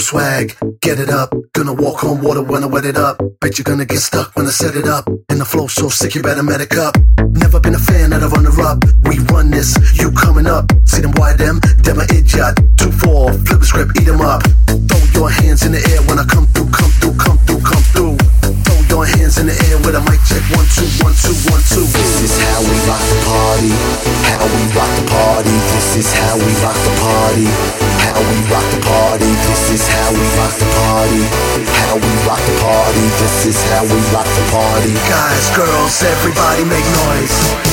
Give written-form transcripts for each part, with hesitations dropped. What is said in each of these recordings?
swag, get it up. Gonna walk on water when I wet it up. Bet you're gonna get stuck when I set it up. And the flow so sick you better medic up. Never been a fan of the runner-up. We run this, you coming up. See them why them a idiot. 2-4, flip the script, eat them up. Throw your hands in the air when I come through, come through, come through, come through. Throw your hands in the air with a mic check. 1, 2, 1, 2, 1, 2. This is how we rock the party. How we rock the party. This is how we rock the party. How we rock the party. This is how we rock the party. How we rock the party. This is how we rock the party. Guys, girls, everybody make noise.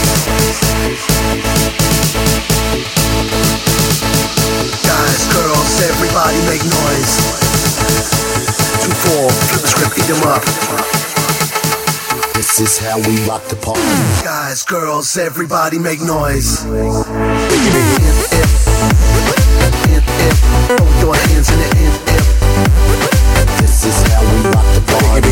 Guys, girls, everybody make noise. 2-4, flip the script, eat them up. This is how we rock the party. Guys, girls, everybody make noise. Throw your hands in the air. This is how we rock the party.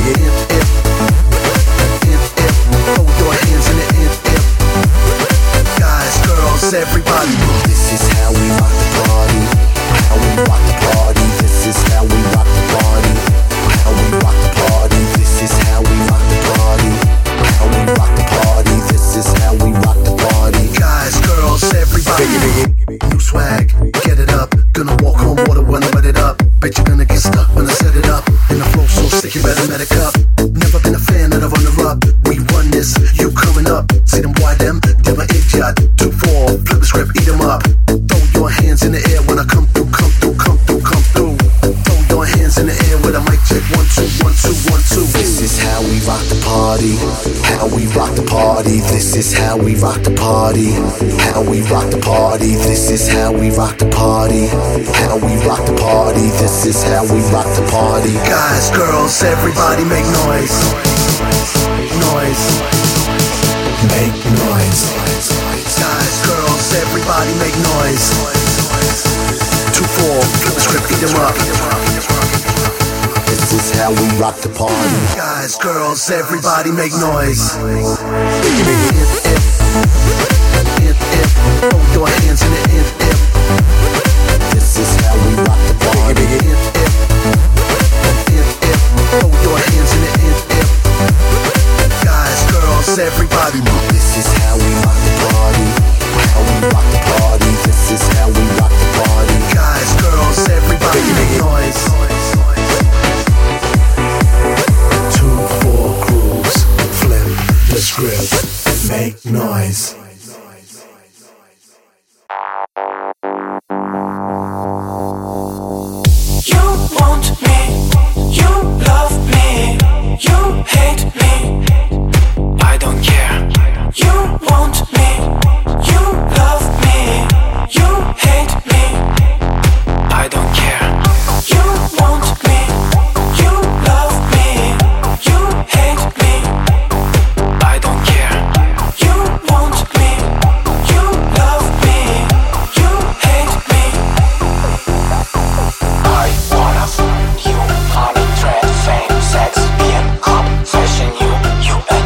Throw your hands in the air. Guys, girls, everybody. This is how we rock the party. How we rock the party. This is how we rock the party. How we rock the party. This is how we rock the party. How we rock the party. This is how we rock the party. Guys, girls, everybody. New swag, get it up. Gonna walk on water when I wet it up. Bet you're gonna get stuck when I set it up. And the flow so sick you better medic up. Never been a fan of the runner-up. We run this, you coming up. See them why them a idiot. 2-4, flip the script, eat them up. Throw your hands in the air when I come through, come through, come through, come through. Throw your hands in the air with a mic check. 1, 2, 1, 2, 1, 2. This is how we rock the party. How we rock the party. This is how we rock the party. How we rock the party. This is how we rock the party. How we rock the party. This is how we rock the party. Guys, girls, everybody make noise. Noise. Make noise. Guys, girls, everybody make noise. 2-4, flip the script, eat them up. This is how we rock the party. Guys, girls, everybody make noise. Throw your hands in the air. This is how we rock the party. Throw your hands in the air. Guys, girls, everybody. This is how we rock the party. How we rock the party. This is how we rock the party. Guys, girls, everybody make noise. 2-4 grooves, flip the script, make noise. You want me, you love me, you hate me, I don't care. You want me, you love me, you hate me, I don't care. You want me, you love me, you hate me, I don't care. You want me, you love me, you hate me. I wanna you on a trend, fame, sex, being up, fashion you and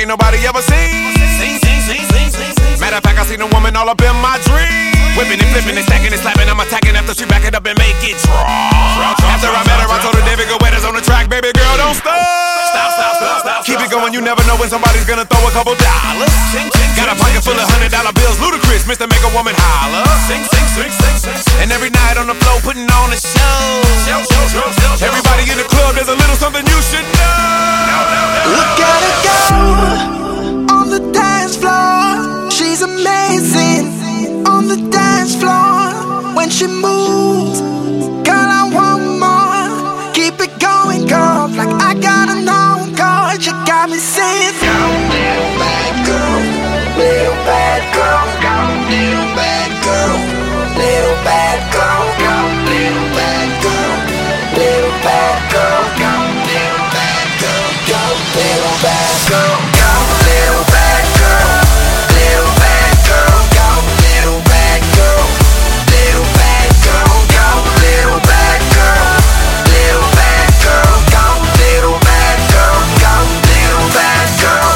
ain't nobody ever seen. Matter of fact, I seen a woman all up in my dream. Whipping and flipping and stacking and slapping, I'm attacking after she back it up and make it drop. After I met her, I told her David Guetta's on the track, baby girl, don't stop. Keep it going, you never know when somebody's gonna throw a couple dollars. Got a pocket full of $100 bills, ludicrous, Mr. Make a Woman holler. And every night on the floor, putting on a show. Everybody in the club, there's a little something you should know. Look at her go on the dance floor. She's amazing on the dance floor. When she moves, girl, I want more. Keep it going, girl, like I gotta know, girl. You got me saying, go, little bad girl, little bad girl, go, little bad girl, little bad girl, go, little bad girl, little bad girl, go, little bad girl, go, little bad girl, go, little bad girl, little bad girl, go, little bad girl, little bad girl, go, little bad girl, little bad girl, go, little bad girl, go, little bad girl.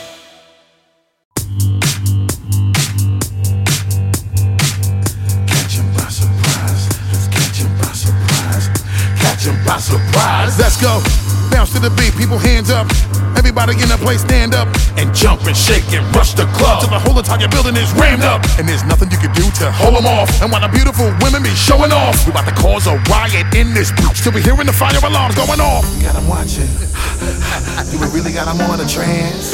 Catch him by surprise. Let's catch him by surprise. Catch him by surprise. Let's go. Bounce to the beat, people hands up. Everybody in the place stand up and jump and shake and rush the club till the whole entire building is rammed up. And there's nothing you can do to hold them off. And while the beautiful women be showing off, we about to cause a riot in this bitch till we hearing the fire alarms going off. We got them watching. Do we really got them on a trance?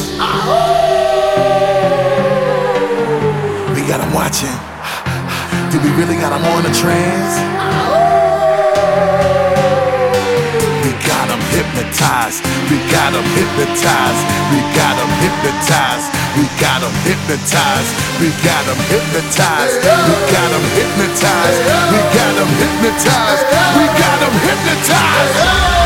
We got them watching. Do we really got them on a trance? We got them hypnotized. We got them hypnotized. We got them hypnotized. We got them hypnotized. We got them hypnotized. We got them hypnotized. We got them hypnotized. We got them hypnotized.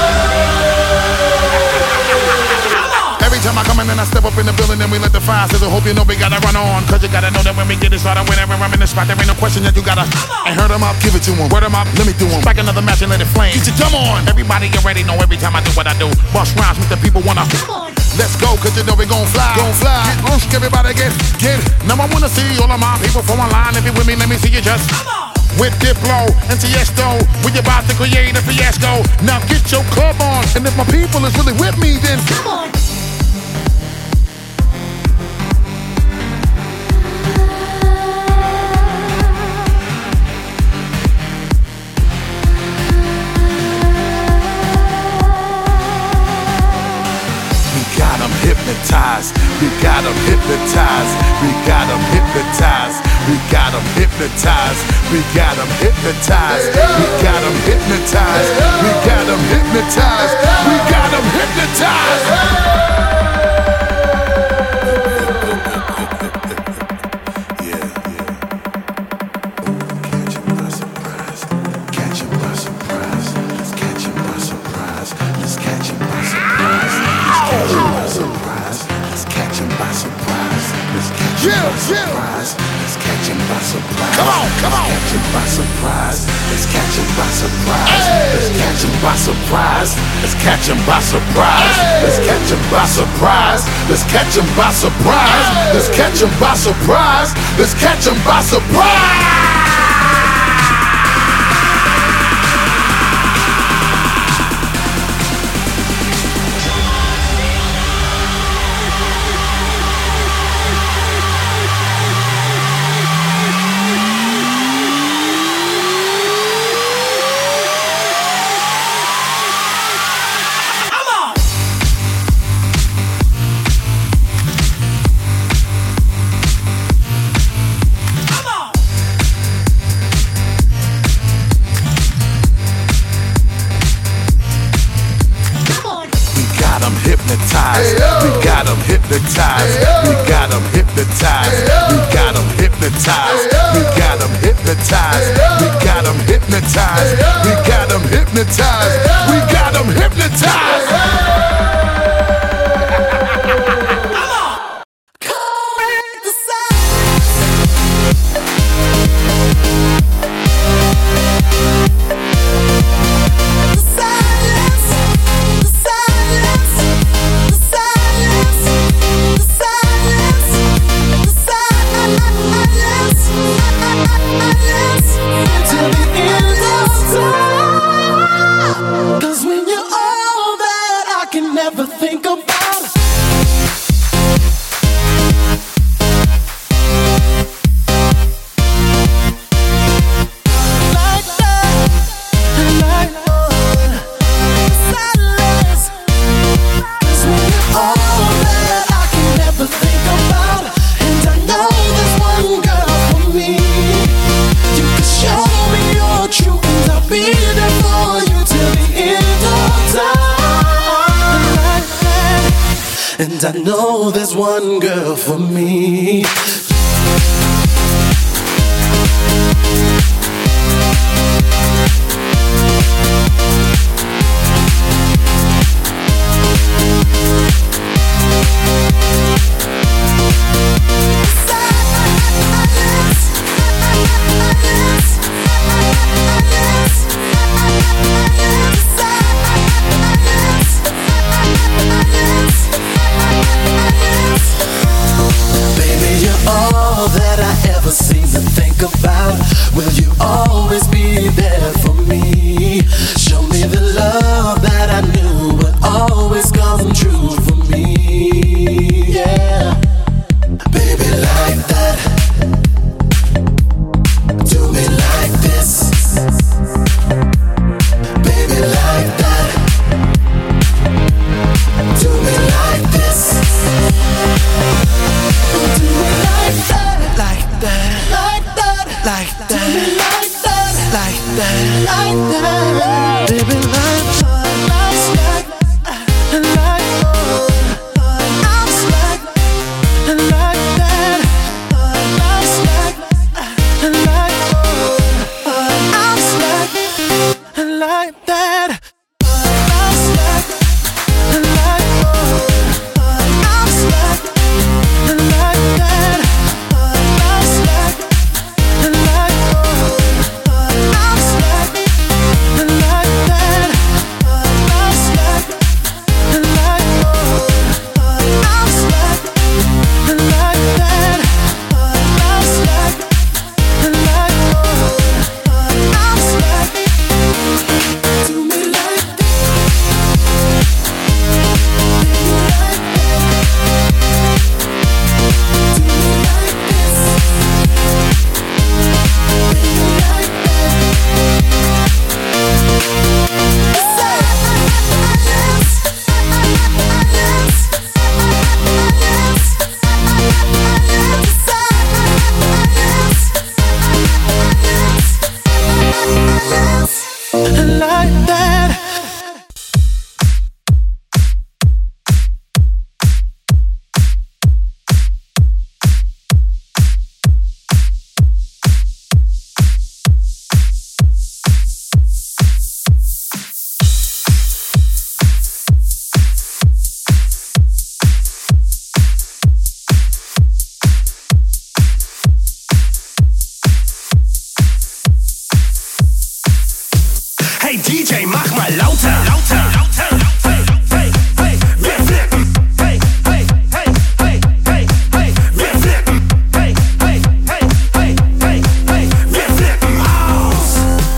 Every time I come in and I step up in the building and we let the fire sizzle. Hope you know we gotta run on, cause you gotta know that when we get it started, whenever I'm in the spot, there ain't no question that you gotta. And hurt them up, give it to them. Word them up, let me do them. Strike another match and let it flame. Get your dumb on. Everybody already know every time I do what I do. Bust rhymes with the people wanna. Let's go, cause you know we gon' fly. Gon' fly. Get roosh, everybody get. Now I wanna see all of my people from online. If you with me, let me see you just. With Diplo and Tiesto, we about to create a fiasco. Now get your club on, and if my people is really with me, then come on. Hypnotized. We got them hypnotized. We got them hypnotized. We got them hypnotized. We got them hypnotized. We got them hypnotized. We got them hypnotized. We got them hypnotized. Let's catch him by surprise. Come on, come on. Let's catch him by surprise. Let's catch him by surprise. Let's catch him by surprise. Let's catch him by surprise. Let's catch him by surprise. Let's catch him by surprise. Let's catch him by surprise. Let's catch him by surprise. We got them hypnotized. We got them hypnotized. We got them hypnotized. We got them hypnotized. We got them hypnotized. We got them hypnotized. We got them hypnotized. The know there's one girl for me. Seem to think about, will you always be there for me? Show me the love that I knew would always come true for me. Yeah, baby, like that. Do me like this, baby, like that. Do me like this, do me like that. Like that, like that, like that, like that, like that, like that, baby, like that, like that, like that, like that. Hey DJ, mach mal lauter, lauter, lauter, hey, hey, hey, wir flippen, hey, hey, hey, hey, hey, hey, wir flippen, hey, hey, hey, hey, hey, hey, wir flippen aus.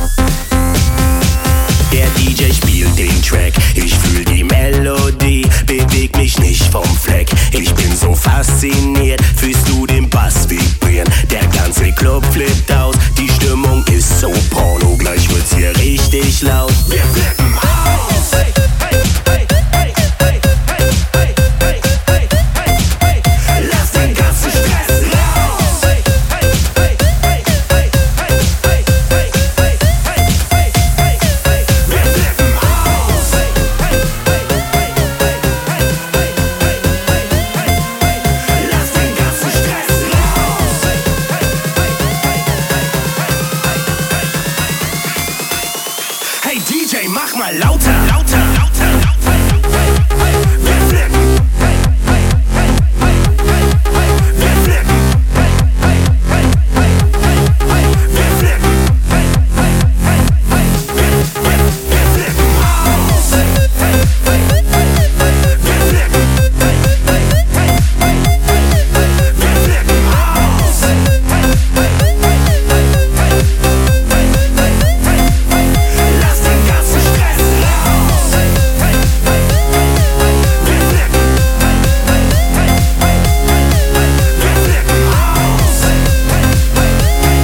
Der DJ spielt den Track, ich fühl die Melodie, beweg mich nicht vom Fleck. Ich bin so fasziniert, fühlst du den Bass vibrieren? Der ganze Club flippt aus, die Stimmung ist so porno, gleich wird's hier richtig laut. Wir flippen aus. Hey, hey, hey, hey, hey, hey, hey, hey, hey, hey, hey, lass den ganzen Stress raus. Hey, hey, hey, hey, hey, hey, hey, hey, hey, hey, hey, hey, hey, wir flippen aus. Hey, hey, hey, hey, hey, hey, hey, hey, hey, hey, lass den ganzen Stress raus. Hey, hey, hey, hey, hey, hey, hey, hey. Hey DJ, mach mal lauter, lauter, lauter, hey, hey, hey, wir flippen, hey, hey, hey, hey, hey, hey, wir flippen, hey, hey, hey, hey, hey, hey, wir flippen, hey, hey, hey, hey, wir flippen aus, hey, hey, hey, hey, hey, wir flippen, hey, hey, hey, hey, hey, wir flippen aus, hey, hey, hey, hey, hey, hey, hey, hey, hey, lass den ganzen Stress raus. Hey, hey, hey, hey, hey, wir flippen, hey, hey, hey, hey, hey, wir flippen aus. Hey, hey, hey,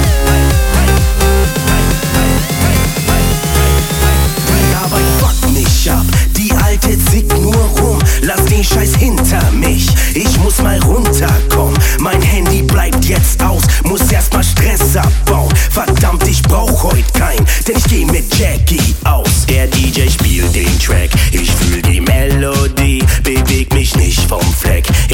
hey, Aber ich fuck nicht ab, die Alte zickt nur rum. Lass den Scheiß hinter mich, ich muss mal runterkommen. Mein Handy bleibt jetzt aus, muss erstmal Stress abbauen. Verdammt, ich brauch heut keinen, denn ich geh mit Jackie aus. Der DJ spielt den Track, ich fühl die Melodie, beweg mich nicht vom Fleck.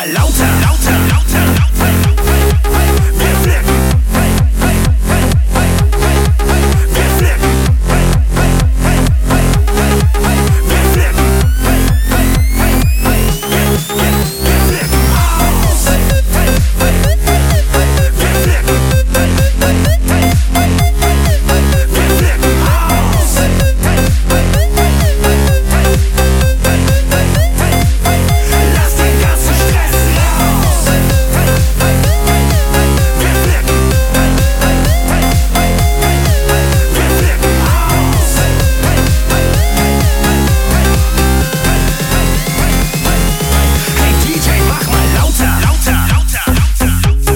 mal lauter, lauter, lauter. Wir flippen. Wir flippen. Wir flippen. Wir flippen aus. Wir flippen. Wir flippen aus. Lass den ganzen Stress raus. Wir flippen. Wir flippen aus. Hey DJ, mach mal lauter, lauter, lauter, lauter.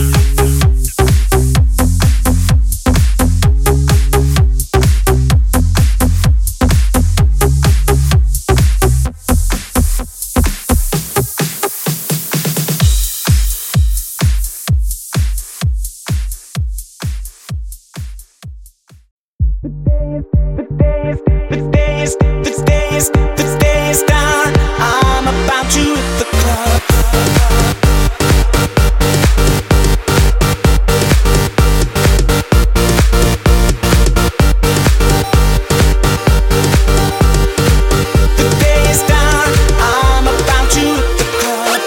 The day is done. I'm about to hit the club. The day is done. I'm about to hit the club.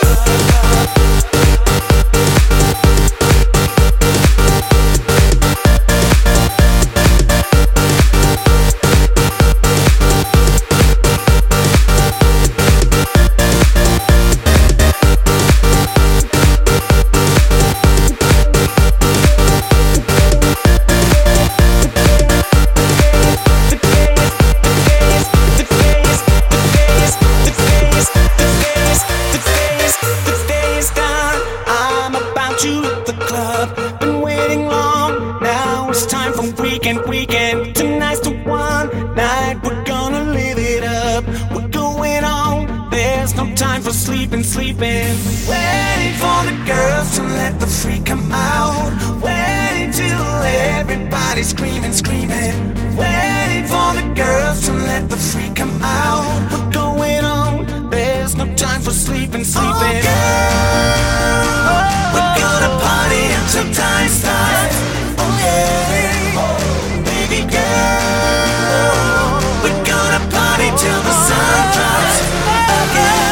The day is done. I'm about to hit the club. Been waiting long. Now it's time for weekend. Tonight's the one night we're gonna live it up. We're going on. There's no time for sleeping. Waiting for the girls to let the freak come out. Waiting till everybody's screaming. Waiting for the girls to let the freak come out. We're going on. There's no time for sleeping. Oh, girl, we're gonna party until time stops. Oh yeah, baby girl, we're gonna party till the sun drops. Again.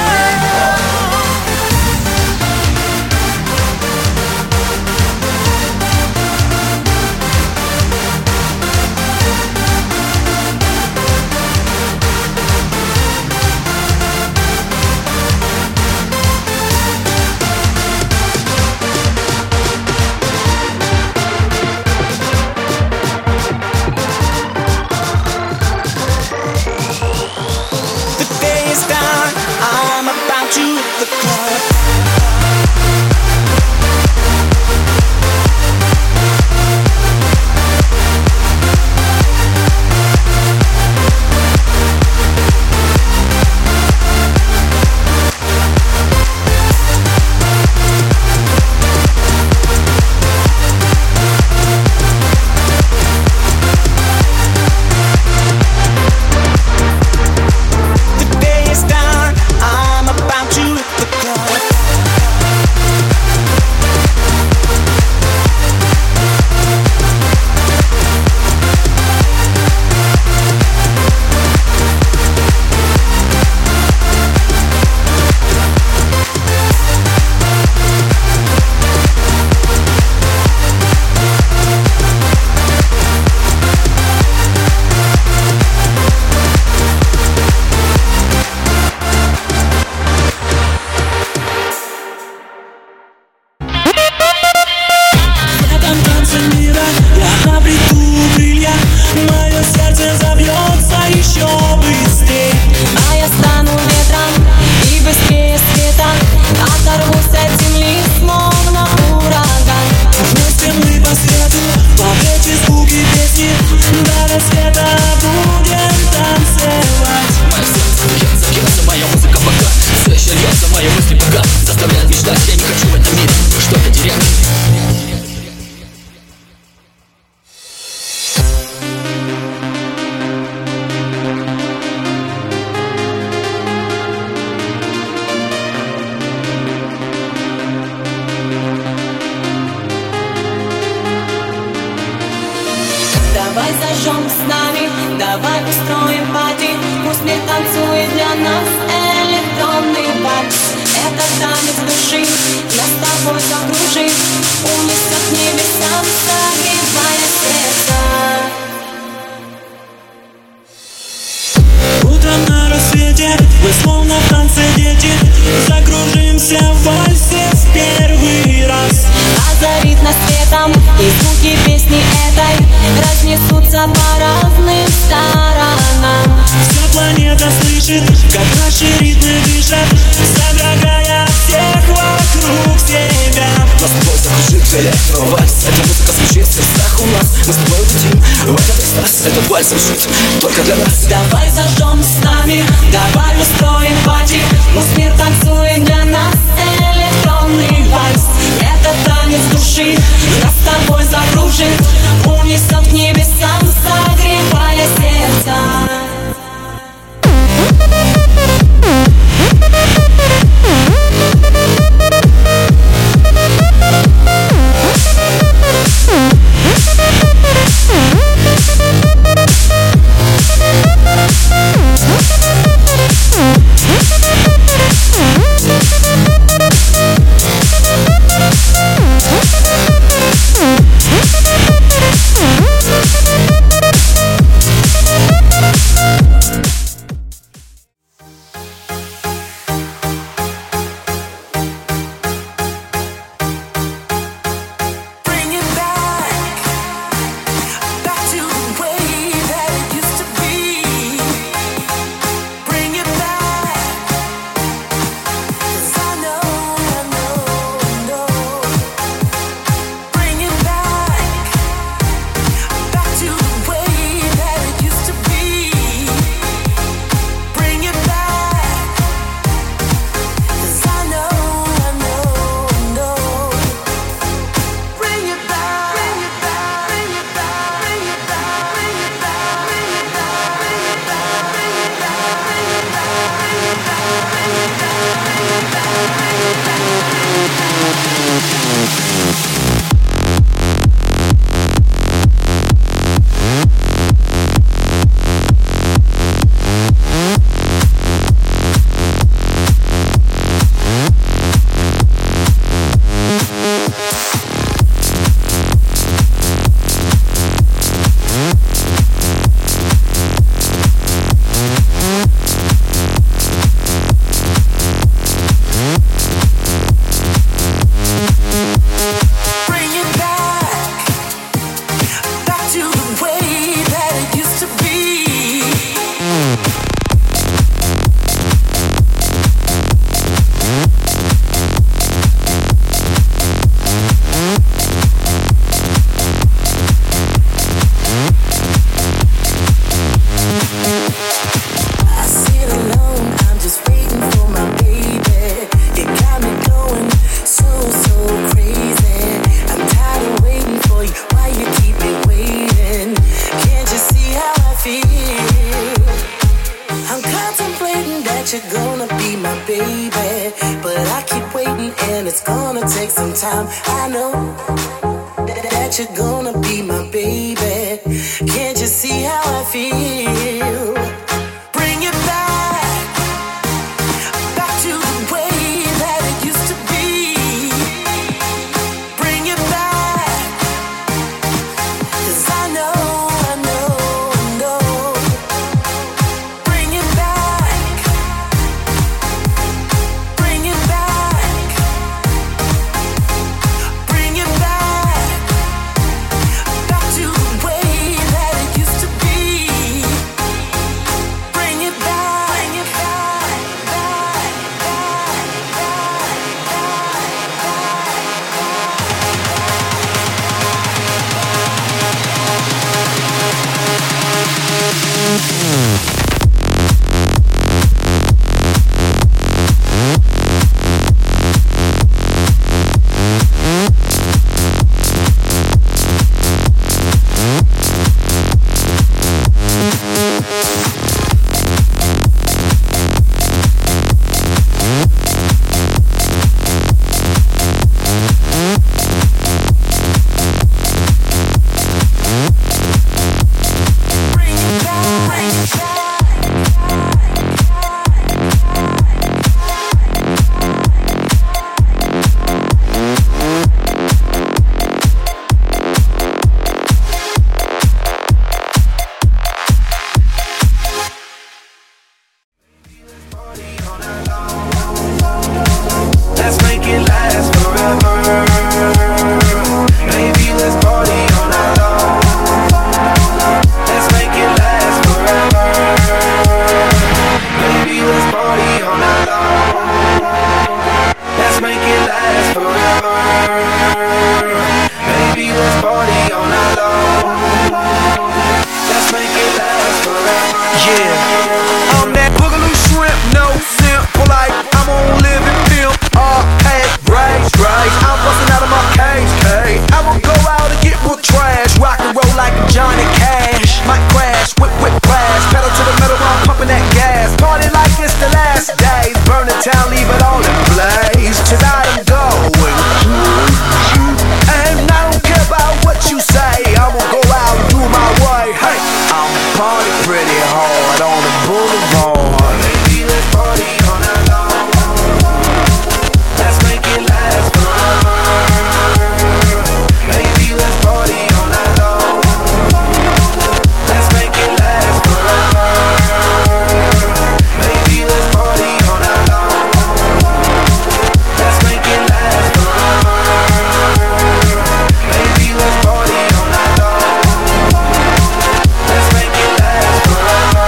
I'm about to hit the club. The day is done. I'm about to hit the club. свет, мы словно в танце дети, закружимся в вальсе в первый раз. Озарит нас светом, и звуки песни этой разнесутся по разным сторонам. Вся планета слышит, как наши ритмы дышат, содрогая всех вокруг себя. Нас с тобой закружит электровальс. Эта музыка звучит в сердцах у нас. Мы с тобой летим в этот экстаз. Этот вальс звучит только для нас. Давай зажжем с нами, давай устроим пати. Пусть мир танцует для нас электронный вальс. Это танец души, нас с тобой закружит, унесет к небесам, согревая сердце. I'm that boogaloo shrimp, no simp. Like I'm on living pimp. Hey, rage. I'm busting out of my cage. I won't go out and get with trash. Rock and roll like Johnny Cash. Might crash, whip crash. Pedal to the metal while I'm pumping that gas. Party like it's the last days. Burn the town, leave it all in blaze. Tonight I'm going. And I don't care about what you say. I'ma go out and do my way. Hey, I'm party pretty hard on the boulevard. Baby, let's party all night long. Let's make it last forever. Baby, let's party all night long. Let's make it last forever. Baby, let's party all night long. Let's make it last forever. Baby, let's party all night long. Let's make it last forever.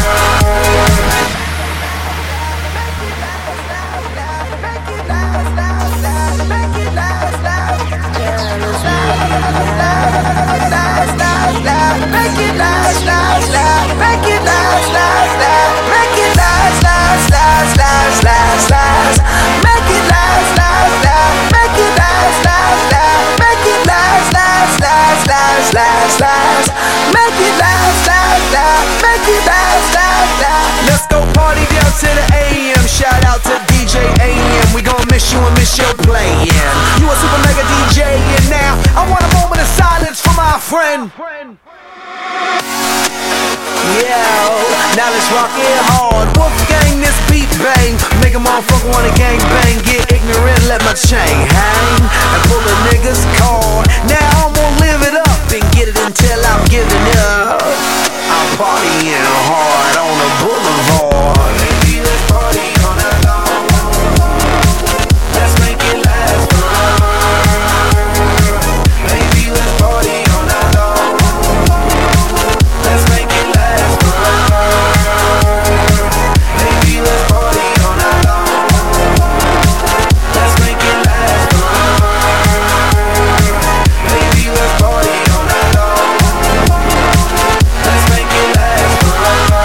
Let's go party down to the AM. Shout out to DJ AM. We gon' miss you and miss your playing. You a super mega DJ and now I want a moment of silence for my friend. Yo, now let's rock it hard. Wolfgang, this beat bang. Make a motherfucker wanna gang bang. Get ignorant, let my chain hang. And pull the niggas card. Now I'm gonna live it up and get it until I'm giving up. I'm partying hard on the boulevard. Baby, let's party all night long. Let's make it last forever. Baby, let's party all night long. Let's make it last forever. Baby, let's party all night long. Let's make it last forever. Baby, let's party all night long. Let's make it last forever.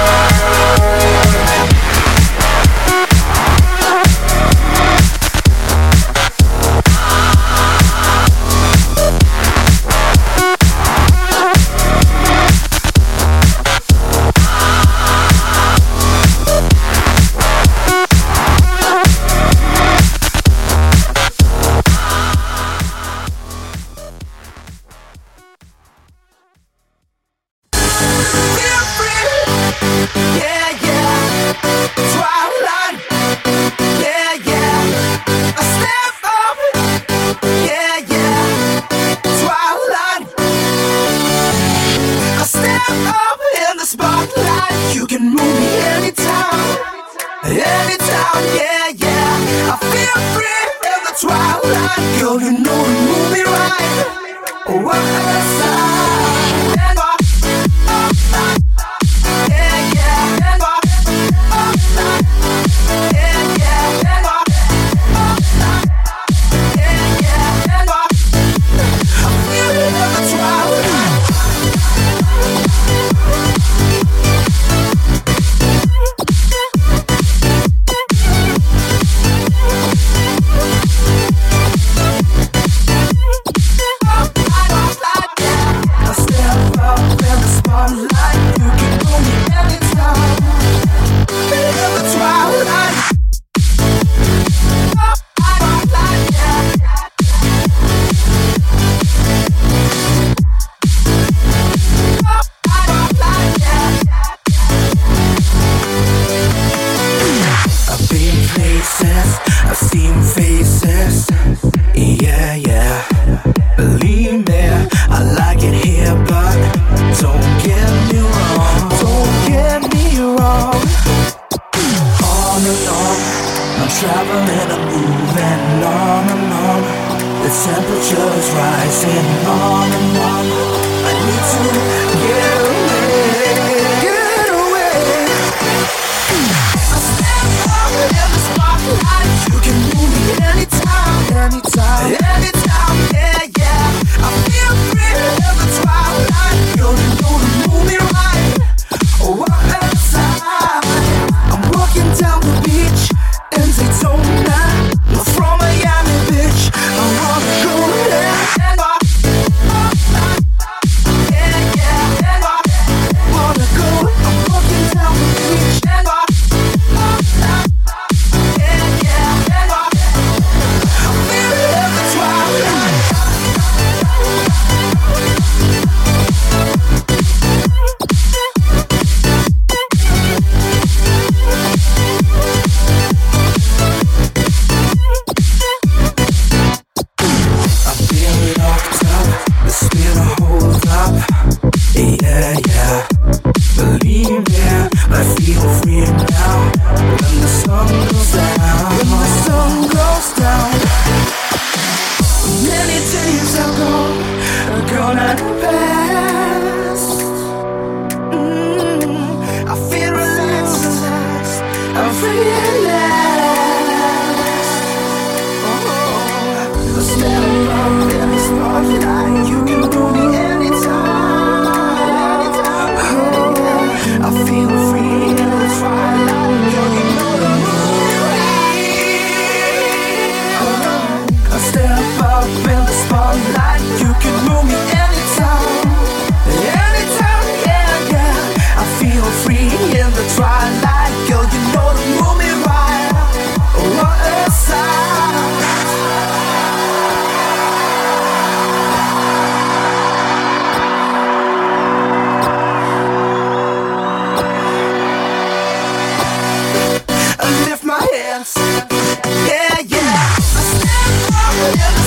Lift my hands, yeah, yeah. I stand up in the